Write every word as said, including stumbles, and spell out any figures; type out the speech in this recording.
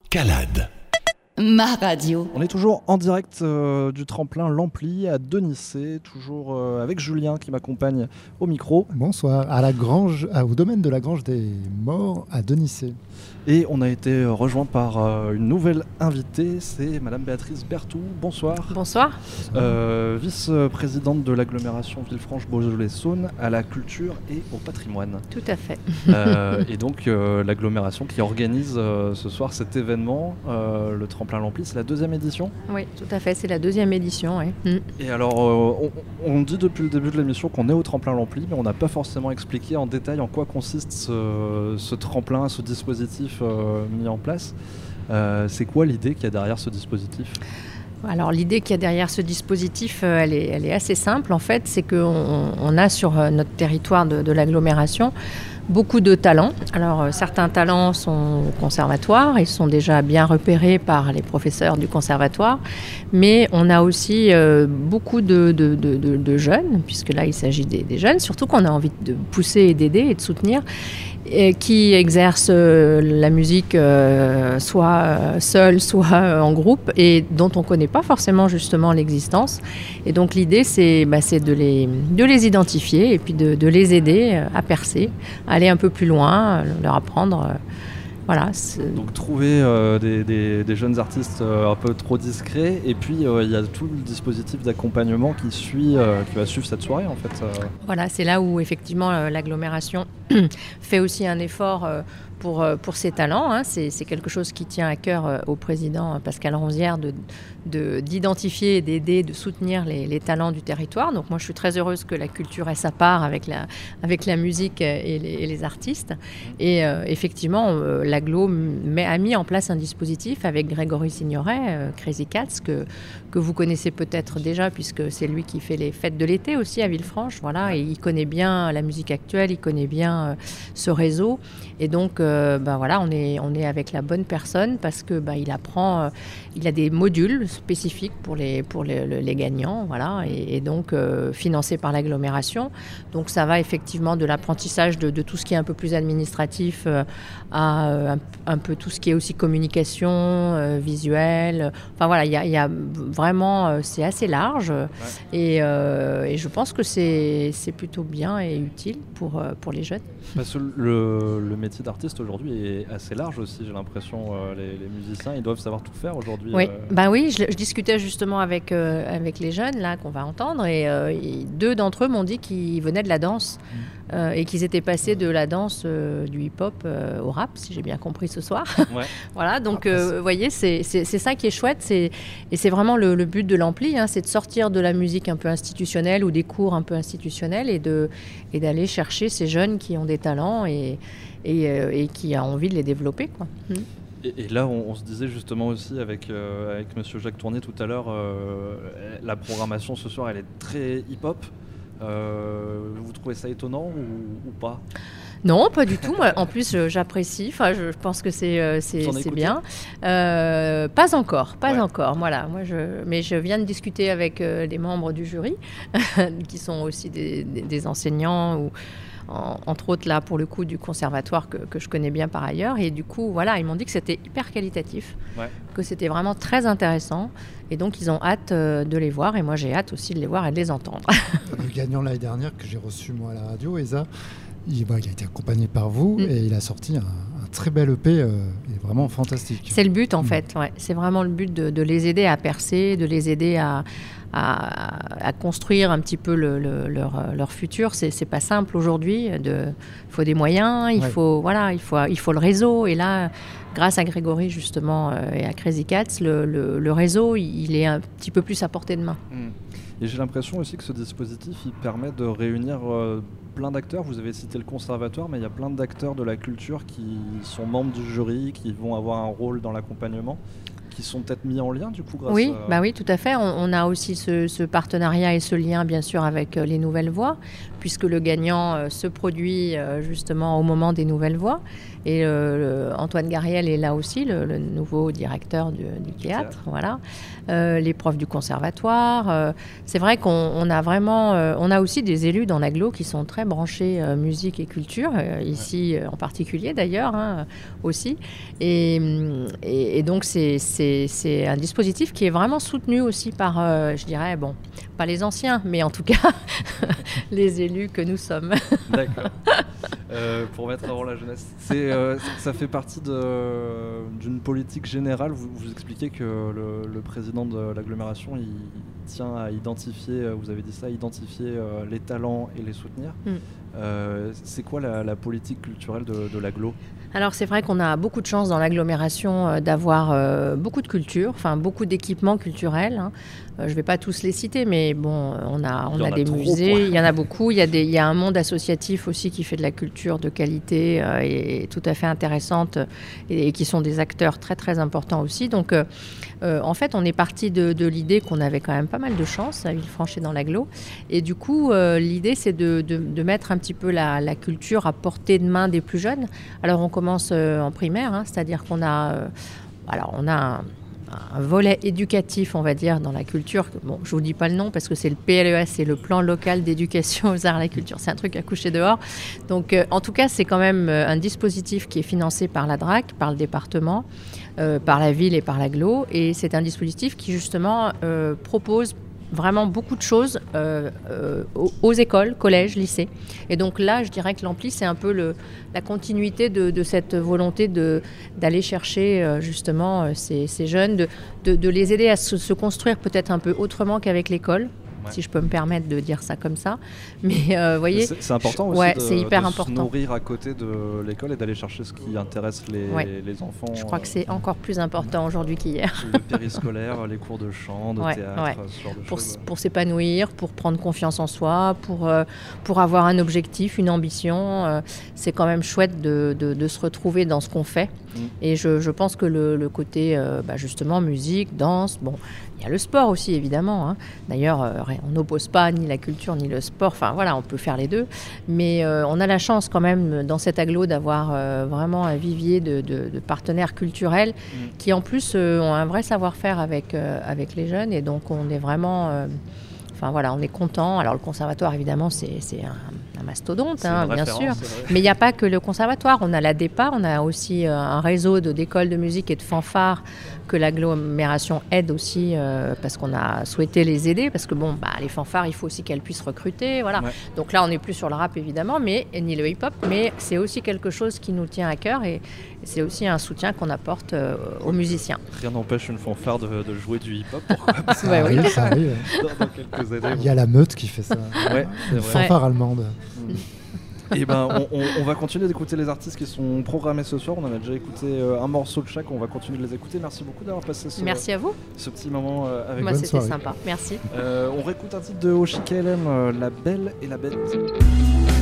Calade. Ma radio. On est toujours en direct euh, du tremplin L'Ampli à Denissé, toujours euh, avec Julien qui m'accompagne au micro. Bonsoir, à la grange, à, au domaine de la Grange des Morts à Denissé. Et on a été rejoint par euh, une nouvelle invitée, c'est Madame Béatrice Berthoud. Bonsoir. Bonsoir. Euh, vice-présidente de l'agglomération Villefranche-Beaujolais-Saône à la culture et au patrimoine. Tout à fait. Euh, et donc euh, l'agglomération qui organise euh, ce soir cet événement, euh, le tremplin L'Ampli, c'est la deuxième édition. Oui, tout à fait, c'est la deuxième édition. Oui. Mm. Et alors, euh, on, on dit depuis le début de l'émission qu'on est au tremplin L'Ampli, mais on n'a pas forcément expliqué en détail en quoi consiste ce, ce tremplin, ce dispositif euh, mis en place. Euh, c'est quoi l'idée qu'il y a derrière ce dispositif ? Alors l'idée qu'il y a derrière ce dispositif, euh, elle, est, elle est assez simple en fait, c'est qu'on on a sur euh, notre territoire de, de l'agglomération beaucoup de talents. Alors euh, certains talents sont au conservatoire, ils sont déjà bien repérés par les professeurs du conservatoire, mais on a aussi euh, beaucoup de, de, de, de, de jeunes, puisque là il s'agit des, des jeunes, surtout qu'on a envie de pousser et d'aider et de soutenir, et qui exercent euh, la musique euh, soit euh, seule, soit euh, en groupe, et dont on ne connaît pas forcément justement l'existence. Et donc l'idée, c'est, bah, c'est de, les, de les identifier et puis de, de les aider à percer, à aller un peu plus loin, leur apprendre. Euh, voilà. C'est... Donc trouver euh, des, des, des jeunes artistes euh, un peu trop discrets, et puis euh, il y a tout le dispositif d'accompagnement qui, suit, euh, qui va suivre cette soirée en fait. Euh. Voilà, c'est là où effectivement euh, l'agglomération fait aussi un effort euh, pour, euh, pour ses talents. Hein. C'est, c'est quelque chose qui tient à cœur euh, au président Pascal Ronzière de, de, d'identifier, d'aider, de soutenir les, les talents du territoire. Donc moi je suis très heureuse que la culture ait sa part avec la, avec la musique et les, et les artistes. Et euh, effectivement, euh, l'agglo met, a mis en place un dispositif avec Grégory Signoret, euh, Crazy Cats, que, que vous connaissez peut-être déjà puisque c'est lui qui fait les fêtes de l'été aussi à Villefranche. Voilà, et il connaît bien la musique actuelle, il connaît bien euh, ce réseau. Et donc, euh, ben voilà, on est, on est avec la bonne personne parce que ben, il apprend, euh, il a des modules spécifiques pour les, pour les, les gagnants, voilà, et, et donc euh, financés par l'agglomération. Donc ça va effectivement de l'apprentissage de, de tout ce qui est un peu plus administratif euh, à euh, un, un peu tout ce qui est aussi communication, euh, visuel. Enfin voilà, il y a, y a vraiment, euh, c'est assez large, ouais. et, euh, et je pense que c'est, c'est plutôt bien et utile pour, euh, pour les jeunes. Parce que le, le métier d'artiste aujourd'hui est assez large aussi, j'ai l'impression. Euh, les, les musiciens, ils doivent savoir tout faire aujourd'hui. Oui, euh... ben oui, je, je discutais justement avec, euh, avec les jeunes là qu'on va entendre, et, euh, et deux d'entre eux m'ont dit qu'ils venaient de la danse mmh. euh, et qu'ils étaient passés de la danse euh, du hip-hop euh, au rap, si j'ai bien compris ce soir. Ouais. Voilà, donc vous euh, voyez, c'est, c'est, c'est ça qui est chouette, c'est, et c'est vraiment le, le but de l'Ampli, hein, c'est de sortir de la musique un peu institutionnelle ou des cours un peu institutionnels et, de, et d'aller chercher ces jeunes qui ont des talents et, et, euh, et qui a envie de les développer, quoi. Mmh. Et, et là, on, on se disait justement aussi avec, euh, avec Monsieur Jacques Tournier tout à l'heure, euh, la programmation ce soir, elle est très hip-hop. Euh, vous trouvez ça étonnant ou, ou pas ? Non, pas du tout. Moi, en plus, j'apprécie. Enfin, je pense que c'est euh, c'est, c'est bien. Euh, pas encore, pas ouais. encore. Voilà. Moi, je, mais je viens de discuter avec euh, des membres du jury, qui sont aussi des, des, des enseignants ou en, entre autres là pour le coup du conservatoire que, que je connais bien par ailleurs. Et du coup, voilà, ils m'ont dit que c'était hyper qualitatif, ouais. que c'était vraiment très intéressant. Et donc, ils ont hâte euh, de les voir. Et moi, j'ai hâte aussi de les voir et de les entendre. Le gagnant l'année dernière que j'ai reçu moi à la radio, Esa. Il, bah, il a été accompagné par vous mmh. et il a sorti un, un très bel E P, euh, et vraiment fantastique. C'est le but en mmh. fait, ouais. C'est vraiment le but de, de les aider à percer, de les aider à, à, à construire un petit peu le, le, leur, leur futur. C'est, c'est pas simple aujourd'hui, il faut des moyens, il, ouais. faut, voilà, il, faut, il faut le réseau. Et là, grâce à Grégory justement euh, et à Crazy Cats, le, le, le réseau, il est un petit peu plus à portée de main. Mmh. Et j'ai l'impression aussi que ce dispositif, il permet de réunir euh, plein d'acteurs. Vous avez cité le conservatoire, mais il y a plein d'acteurs de la culture qui sont membres du jury, qui vont avoir un rôle dans l'accompagnement. qui sont peut-être mis en lien du coup grâce oui, à... bah oui, tout à fait. On, on a aussi ce, ce partenariat et ce lien bien sûr avec euh, les Nouvelles Voix, puisque le gagnant euh, se produit euh, justement au moment des Nouvelles Voix. Et euh, le, Antoine Gariel est là aussi, le, le nouveau directeur du, du théâtre. théâtre. Voilà. Euh, les profs du conservatoire. Euh, c'est vrai qu'on on a vraiment, euh, on a aussi des élus dans l'agglo qui sont très branchés euh, musique et culture, euh, ici ouais. euh, en particulier d'ailleurs hein, aussi. Et, et, et donc c'est, c'est, c'est un dispositif qui est vraiment soutenu aussi par, euh, je dirais, bon, pas les anciens, mais en tout cas les élus que nous sommes. D'accord. Euh, pour mettre avant la jeunesse, c'est, euh, ça fait partie de, d'une politique générale. Vous, vous expliquez que le, le président de l'agglomération, il tient à identifier, vous avez dit ça, identifier euh, les talents et les soutenir. Mm. Euh, c'est quoi la, la politique culturelle de, de l'agglo ? Alors c'est vrai qu'on a beaucoup de chance dans l'agglomération euh, d'avoir euh, beaucoup de culture, enfin beaucoup d'équipements culturels. Hein. Euh, je ne vais pas tous les citer, mais bon, on a, on a, a des musées, quoi. Il y en a beaucoup. Il y a, des, il y a un monde associatif aussi qui fait de la culture de qualité euh, et, et tout à fait intéressante et, et qui sont des acteurs très très importants aussi. Donc euh, euh, en fait, on est parti de, de l'idée qu'on avait quand même pas mal de chance à Villefranche et dans l'agglo. Et du coup, euh, l'idée c'est de, de, de mettre un petit peu la, la culture à portée de main des plus jeunes. Alors on commence euh, en primaire, hein, c'est-à-dire qu'on a, euh, alors on a un, un volet éducatif, on va dire, dans la culture. Bon, je vous dis pas le nom parce que c'est le P L E S, c'est le plan local d'éducation aux arts et à la culture. C'est un truc à coucher dehors. Donc, euh, en tout cas, c'est quand même un dispositif qui est financé par la D R A C, par le département, euh, par la ville et par l'agglo. Et c'est un dispositif qui justement euh, propose vraiment beaucoup de choses euh, euh, aux, aux écoles, collèges, lycées. Et donc là, je dirais que l'Ampli, c'est un peu le, la continuité de, de cette volonté de, d'aller chercher euh, justement euh, ces, ces jeunes, de, de, de les aider à se, se construire peut-être un peu autrement qu'avec l'école. Ouais. Si je peux me permettre de dire ça comme ça. Mais euh, vous voyez, c'est, c'est important aussi ouais, de, c'est hyper de important. se nourrir à côté de l'école et d'aller chercher ce qui intéresse les, ouais. les enfants. Je crois que c'est euh, encore plus important aujourd'hui qu'hier. Le périscolaire, les cours de chant, de ouais, théâtre, ouais. ce genre de pour, choses. Pour s'épanouir, pour prendre confiance en soi, pour, euh, pour avoir un objectif, une ambition. Euh, c'est quand même chouette de, de, de se retrouver dans ce qu'on fait. Mm. Et je, je pense que le, le côté, euh, bah justement, musique, danse, bon, il y a le sport aussi, évidemment. Hein. D'ailleurs, euh, on n'oppose pas ni la culture ni le sport. Enfin, voilà, on peut faire les deux. Mais euh, on a la chance quand même, dans cet agglo, d'avoir euh, vraiment un vivier de, de, de partenaires culturels mmh. qui, en plus, euh, ont un vrai savoir-faire avec, euh, avec les jeunes. Et donc, on est vraiment... Euh, Enfin voilà, on est content. Alors le conservatoire, évidemment, c'est, c'est un, un mastodonte, hein, bien sûr. Mais il n'y a pas que le conservatoire. On a l'A D E P A, on a aussi euh, un réseau de, d'écoles de musique et de fanfares que l'agglomération aide aussi euh, parce qu'on a souhaité les aider. Parce que bon, bah, les fanfares, il faut aussi qu'elles puissent recruter. Voilà. Ouais. Donc là, on n'est plus sur le rap, évidemment, mais, ni le hip-hop. Mais c'est aussi quelque chose qui nous tient à cœur et, et c'est aussi un soutien qu'on apporte euh, aux musiciens. Rien n'empêche une fanfare de, de jouer du hip-hop. Pourquoi pas ça, ouais, arrive, oui. ça arrive. Dans, dans quelques années, il y a la Meute qui fait ça. Ouais, c'est vrai. Fanfare ouais. allemande. Mmh. Et ben, on, on, on va continuer d'écouter les artistes qui sont programmés ce soir. On en a déjà écouté euh, un morceau de chaque. On va continuer de les écouter. Merci beaucoup d'avoir passé ce, Merci à vous. ce petit moment euh, avec moi. Bonne C'était soirée. Sympa. Merci. Euh, on réécoute un titre de Oshika L M, euh, La Belle et la Bête.